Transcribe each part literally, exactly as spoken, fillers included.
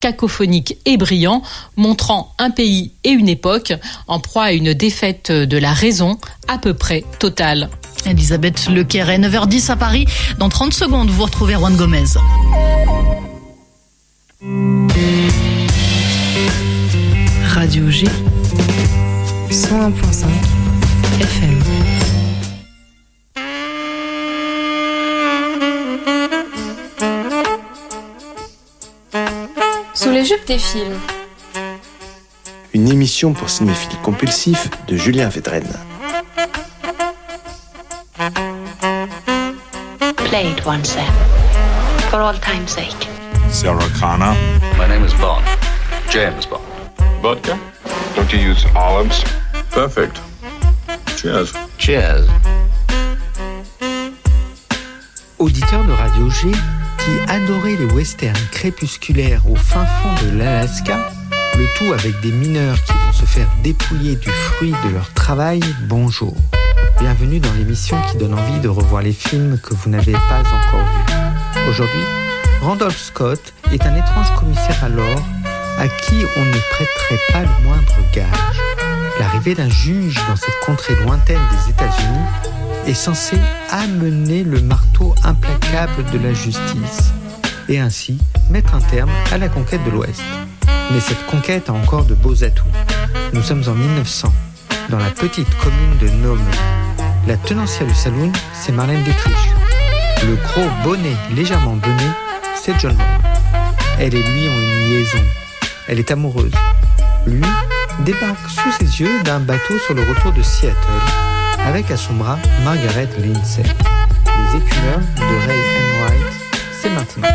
cacophonique et brillant, montrant un pays et une époque en proie à une défaite de la raison à peu près totale. Elisabeth Lequeret, neuf heures dix à Paris. Dans trente secondes, vous retrouvez Juan Gomez. Radio G, cent un virgule cinq F M. Sous les jupes des films. Une émission pour cinéphiles compulsifs de Julien Védrenne. Play it once then, for all time's sake. Sarah Connor. My name is Bond. James Bond. Vodka? Don't you use olives? Perfect. Cheers. Cheers. Auditeur de Radio G qui adorait les westerns crépusculaires au fin fond de l'Alaska, le tout avec des mineurs qui vont se faire dépouiller du fruit de leur travail, bonjour. Bienvenue dans l'émission qui donne envie de revoir les films que vous n'avez pas encore vus. Aujourd'hui, Randolph Scott est un étrange commissaire à l'or à qui on ne prêterait pas le moindre gage. L'arrivée d'un juge dans cette contrée lointaine des États-Unis est censée amener le marteau implacable de la justice et ainsi mettre un terme à la conquête de l'Ouest. Mais cette conquête a encore de beaux atouts. Nous sommes en mille neuf cents, dans la petite commune de Nome. La tenancière du saloon, c'est Marlène Dietrich. Le gros bonnet légèrement bené, c'est John Wayne. Elle et lui ont une liaison. Elle est amoureuse. Lui débarque sous ses yeux d'un bateau sur le retour de Seattle, avec à son bras Margaret Lindsay. Les écumeurs de Ray Enright, c'est maintenant.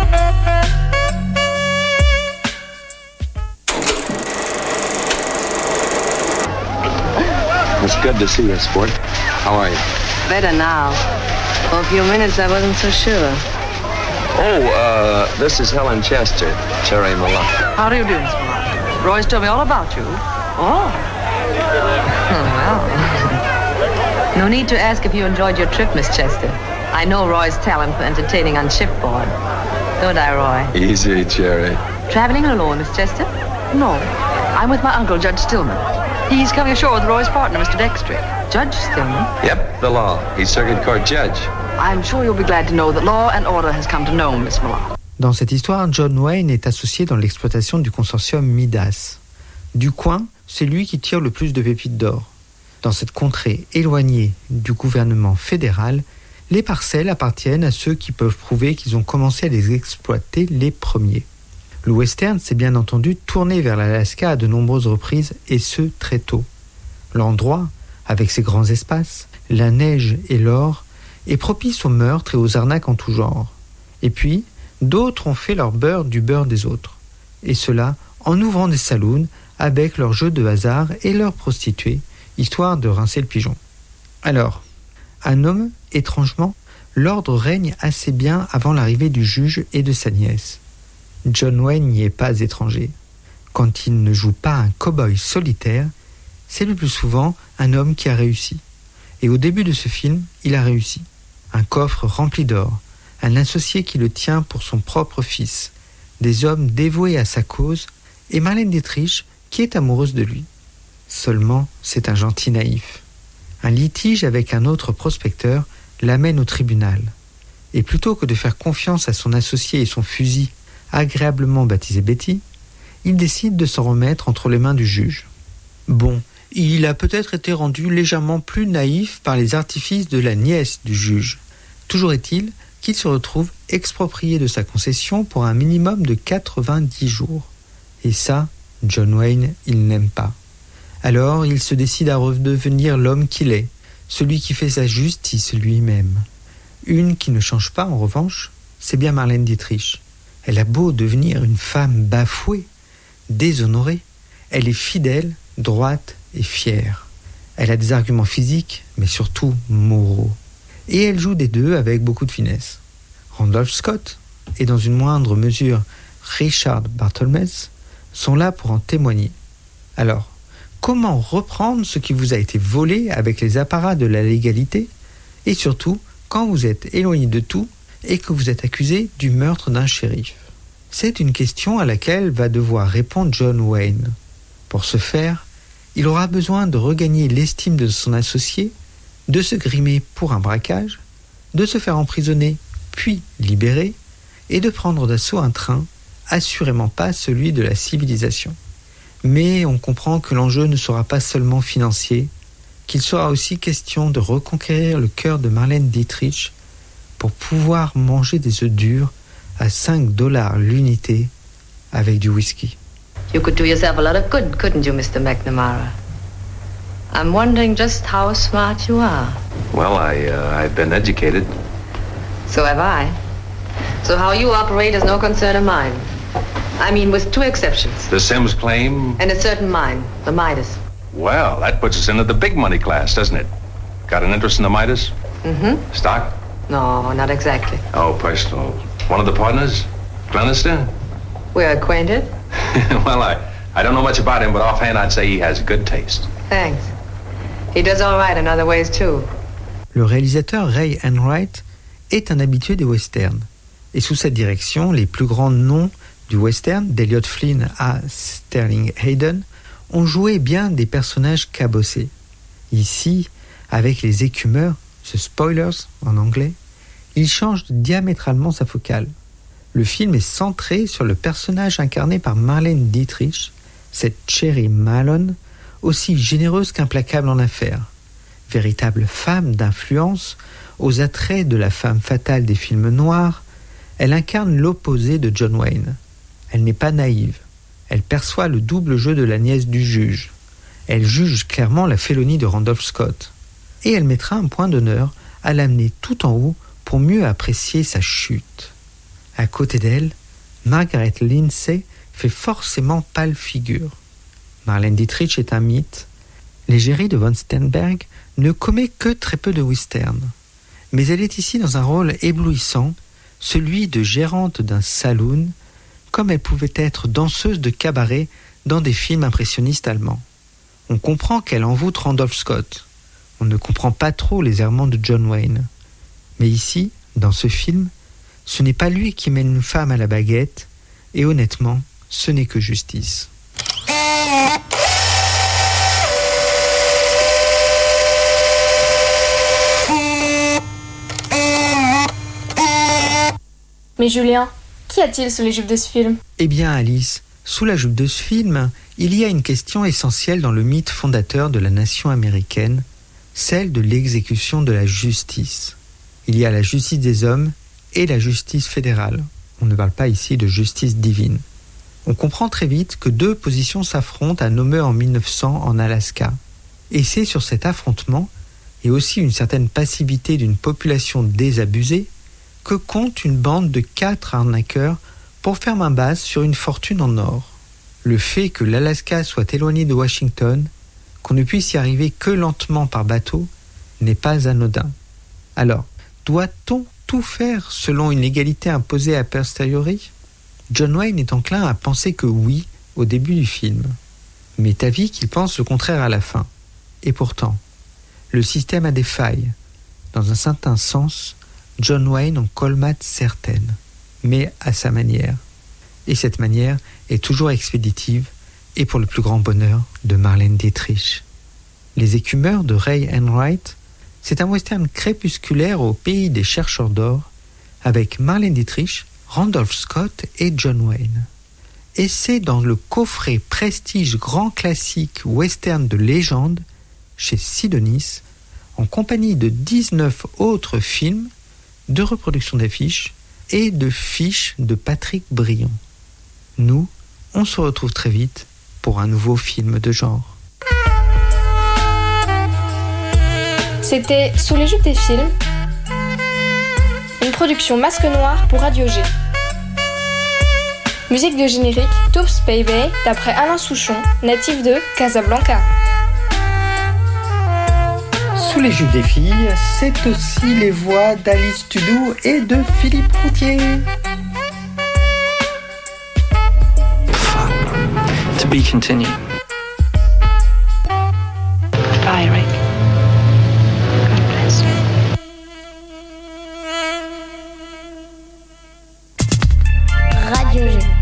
It's good to see you, sport. How are you? Better now. For a few minutes I wasn't so sure. Oh, uh, this is Helen Chester, Terry Malak. How do you do, Miss Malak? Roy's told me all about you. Oh. Well. No need to ask if you enjoyed your trip, Miss Chester. I know Roy's talent for entertaining on shipboard. Don't I, Roy? Easy, Cherry. Traveling alone, Miss Chester? No. I'm with my uncle, Judge Stillman. He's coming ashore with Roy's partner, Mister Dextrick. Judge Stillman? Yep, the law. He's circuit court judge. I'm sure you'll be glad to know that law and order has come to know Miss Malak. Dans cette histoire, John Wayne est associé dans l'exploitation du consortium Midas. Du coin, c'est lui qui tire le plus de pépites d'or. Dans cette contrée éloignée du gouvernement fédéral, les parcelles appartiennent à ceux qui peuvent prouver qu'ils ont commencé à les exploiter les premiers. Le western s'est bien entendu tourné vers l'Alaska à de nombreuses reprises, et ce, très tôt. L'endroit, avec ses grands espaces, la neige et l'or, est propice aux meurtres et aux arnaques en tout genre. Et puis, d'autres ont fait leur beurre du beurre des autres. Et cela en ouvrant des saloons avec leurs jeux de hasard et leurs prostituées, histoire de rincer le pigeon. Alors, à Nome, étrangement, l'ordre règne assez bien avant l'arrivée du juge et de sa nièce. John Wayne n'y est pas étranger. Quand il ne joue pas un cow-boy solitaire, c'est le plus souvent un homme qui a réussi. Et au début de ce film, il a réussi. Un coffre rempli d'or, un associé qui le tient pour son propre fils, des hommes dévoués à sa cause, et Marlène Dietrich qui est amoureuse de lui. Seulement, c'est un gentil naïf. Un litige avec un autre prospecteur l'amène au tribunal. Et plutôt que de faire confiance à son associé et son fusil, agréablement baptisé Betty, il décide de s'en remettre entre les mains du juge. Bon, il a peut-être été rendu légèrement plus naïf par les artifices de la nièce du juge. Toujours est-il qu'il se retrouve exproprié de sa concession pour un minimum de quatre-vingt-dix jours. Et ça, John Wayne, il n'aime pas. Alors, il se décide à redevenir l'homme qu'il est, celui qui fait sa justice lui-même. Une qui ne change pas, en revanche, c'est bien Marlène Dietrich. Elle a beau devenir une femme bafouée, déshonorée, elle est fidèle, droite et fière. Elle a des arguments physiques, mais surtout moraux. Et elle joue des deux avec beaucoup de finesse. Randolph Scott, et dans une moindre mesure Richard Barthelmess, sont là pour en témoigner. Alors, comment reprendre ce qui vous a été volé avec les apparats de la légalité, et surtout quand vous êtes éloigné de tout et que vous êtes accusé du meurtre d'un shérif? C'est une question à laquelle va devoir répondre John Wayne. Pour ce faire, il aura besoin de regagner l'estime de son associé, de se grimer pour un braquage, de se faire emprisonner puis libérer et de prendre d'assaut un train, assurément pas celui de la civilisation. Mais on comprend que l'enjeu ne sera pas seulement financier, qu'il sera aussi question de reconquérir le cœur de Marlène Dietrich pour pouvoir manger des œufs durs à cinq dollars l'unité avec du whisky. You could do yourself a lot of good, couldn't you, Mister McNamara? I'm wondering just how smart you are. Well, I, uh, I've been educated. So have I. So how you operate is no concern of mine. I mean, with two exceptions. The Sims claim? And a certain mine, the Midas. Well, that puts us into the big money class, doesn't it? Got an interest in the Midas? Mm-hmm. Stock? No, not exactly. Oh, personal. One of the partners? Glenister? We're acquainted? Well, I, I don't know much about him, but offhand I'd say he has good taste. Thanks. He does all right in other ways, too. Le réalisateur Ray Enright est un habitué des westerns. Et sous sa direction, les plus grands noms du western, d'Elliot Flynn à Sterling Hayden, ont joué bien des personnages cabossés. Ici, avec les écumeurs, The Spoilers en anglais, il change diamétralement sa focale. Le film est centré sur le personnage incarné par Marlène Dietrich, cette Cherry Malone, aussi généreuse qu'implacable en affaires. Véritable femme d'influence, aux attraits de la femme fatale des films noirs, elle incarne l'opposé de John Wayne. Elle n'est pas naïve. Elle perçoit le double jeu de la nièce du juge. Elle juge clairement la félonie de Randolph Scott. Et elle mettra un point d'honneur à l'amener tout en haut pour mieux apprécier sa chute. À côté d'elle, Margaret Lindsay fait forcément pâle figure. Marlène Dietrich est un mythe. L'égérie de von Sternberg ne commet que très peu de western. Mais elle est ici dans un rôle éblouissant, celui de gérante d'un saloon, comme elle pouvait être danseuse de cabaret dans des films impressionnistes allemands. On comprend qu'elle envoûte Randolph Scott. On ne comprend pas trop les errements de John Wayne. Mais ici, dans ce film, ce n'est pas lui qui mène une femme à la baguette, et honnêtement, ce n'est que justice. Mais Julien, qu'y a-t-il sous les jupes de ce film ? Eh bien Alice, sous la jupe de ce film, il y a une question essentielle dans le mythe fondateur de la nation américaine, celle de l'exécution de la justice. Il y a la justice des hommes et la justice fédérale. On ne parle pas ici de justice divine. On comprend très vite que deux positions s'affrontent à Nome en mille neuf cents en Alaska. Et c'est sur cet affrontement, et aussi une certaine passivité d'une population désabusée, que compte une bande de quatre arnaqueurs pour faire main basse sur une fortune en or. Le fait que l'Alaska soit éloigné de Washington, qu'on ne puisse y arriver que lentement par bateau, n'est pas anodin. Alors, doit-on tout faire selon une égalité imposée a posteriori ? John Wayne est enclin à penser que oui au début du film, mais est avis qu'il pense le contraire à la fin. Et pourtant, le système a des failles. Dans un certain sens, John Wayne en colmate certaines, mais à sa manière. Et cette manière est toujours expéditive et pour le plus grand bonheur de Marlène Dietrich. Les écumeurs de Ray Enright, c'est un western crépusculaire au pays des chercheurs d'or, avec Marlène Dietrich, Randolph Scott et John Wayne. Et c'est dans le coffret Prestige Grand Classique Western de légende, chez Sidonis, en compagnie de dix-neuf autres films, de reproductions d'affiches et de fiches de Patrick Brion. Nous, on se retrouve très vite pour un nouveau film de genre. C'était Sous les jupes des films, une production Masque Noir pour Radio G. Musique de générique Toops Baby d'après Alain Souchon, natif de Casablanca. Sous les jupes des filles, c'est aussi les voix d'Alice Tudou et de Philippe Routier. To be continued. Bye, Rick. God bless you. Radio G.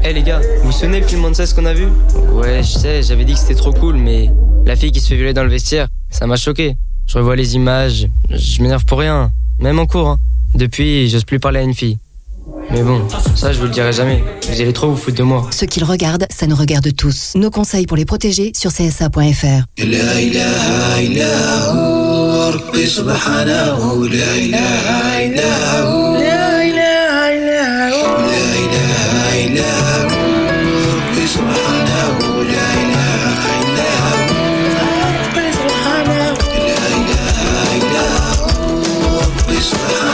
Eh hey, les gars, vous vous souvenez le film Monsters qu'on a vu? Ouais, je sais, j'avais dit que c'était trop cool, mais la fille qui se fait violer dans le vestiaire, ça m'a choqué. Je revois les images, je m'énerve pour rien, même en cours. Hein. Depuis, j'ose plus parler à une fille. Mais bon, ça je vous le dirai jamais. Vous allez trop vous foutre de moi. Ceux qui le regardent, ça nous regarde tous. Nos conseils pour les protéger sur c s a point f r. سبحانه